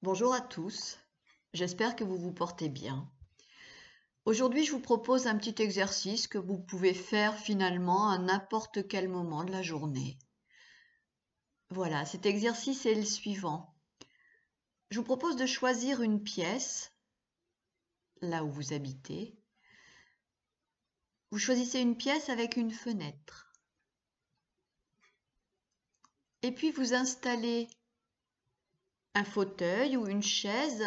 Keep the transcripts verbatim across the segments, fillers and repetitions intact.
Bonjour à tous, j'espère que vous vous portez bien. Aujourd'hui, je vous propose un petit exercice que vous pouvez faire finalement à n'importe quel moment de la journée. Voilà, cet exercice est le suivant. Je vous propose de choisir une pièce, là où vous habitez. Vous choisissez une pièce avec une fenêtre. Et puis vous installez un fauteuil ou une chaise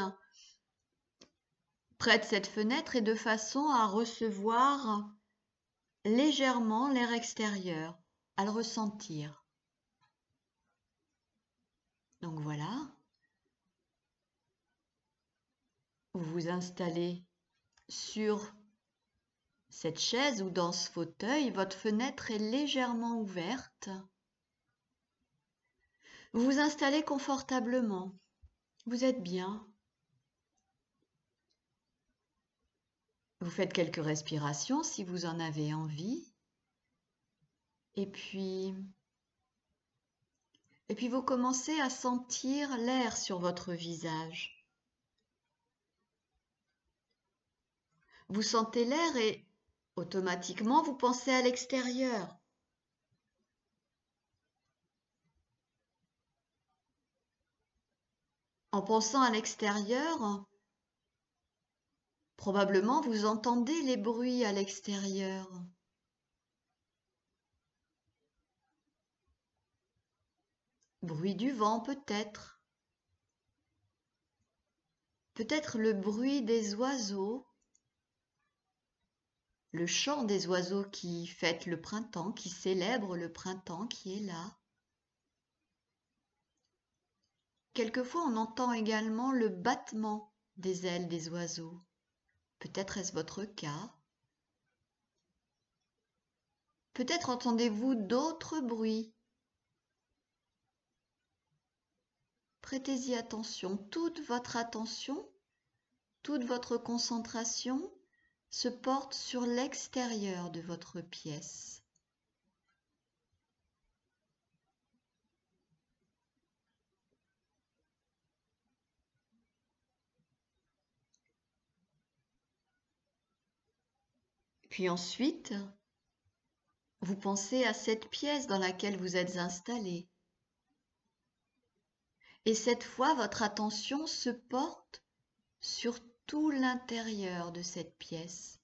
près de cette fenêtre et de façon à recevoir légèrement l'air extérieur, à le ressentir. Donc voilà, vous vous installez sur cette chaise ou dans ce fauteuil, votre fenêtre est légèrement ouverte. Vous vous installez confortablement, vous êtes bien. Vous faites quelques respirations si vous en avez envie. Et puis, et puis vous commencez à sentir l'air sur votre visage. Vous sentez l'air et automatiquement vous pensez à l'extérieur. En pensant à l'extérieur, probablement vous entendez les bruits à l'extérieur. Bruit du vent peut-être. Peut-être le bruit des oiseaux. Le chant des oiseaux qui fêtent le printemps, qui célèbrent le printemps qui est là. Quelquefois on entend également le battement des ailes des oiseaux. Peut-être est-ce votre cas. Peut-être entendez-vous d'autres bruits. Prêtez-y attention, toute votre attention, toute votre concentration se porte sur l'extérieur de votre pièce. Puis ensuite, vous pensez à cette pièce dans laquelle vous êtes installé. Et cette fois, votre attention se porte sur tout l'intérieur de cette pièce.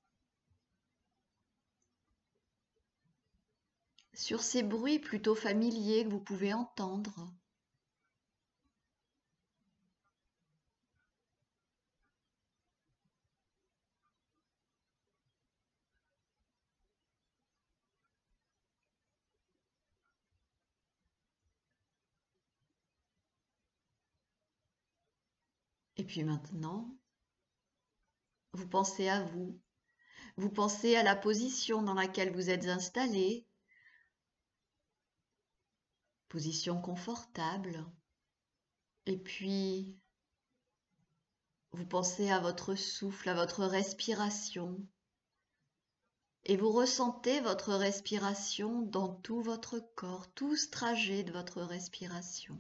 Sur ces bruits plutôt familiers que vous pouvez entendre. Et puis maintenant, vous pensez à vous. Vous pensez à la position dans laquelle vous êtes installé. Position confortable. Et puis, vous pensez à votre souffle, à votre respiration. Et vous ressentez votre respiration dans tout votre corps, tout ce trajet de votre respiration.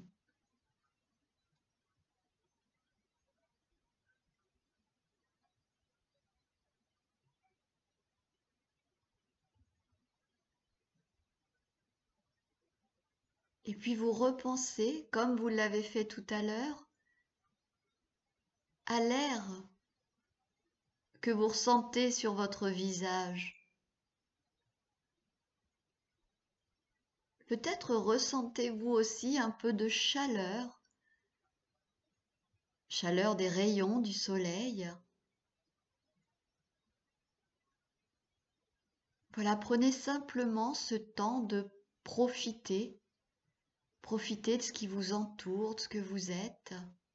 Et puis vous repensez, comme vous l'avez fait tout à l'heure, à l'air que vous ressentez sur votre visage. Peut-être ressentez-vous aussi un peu de chaleur, chaleur des rayons du soleil. Voilà, prenez simplement ce temps de profiter, profiter de ce qui vous entoure, de ce que vous êtes.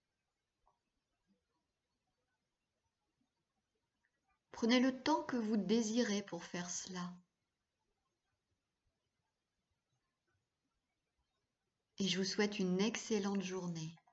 Prenez le temps que vous désirez pour faire cela. Et je vous souhaite une excellente journée.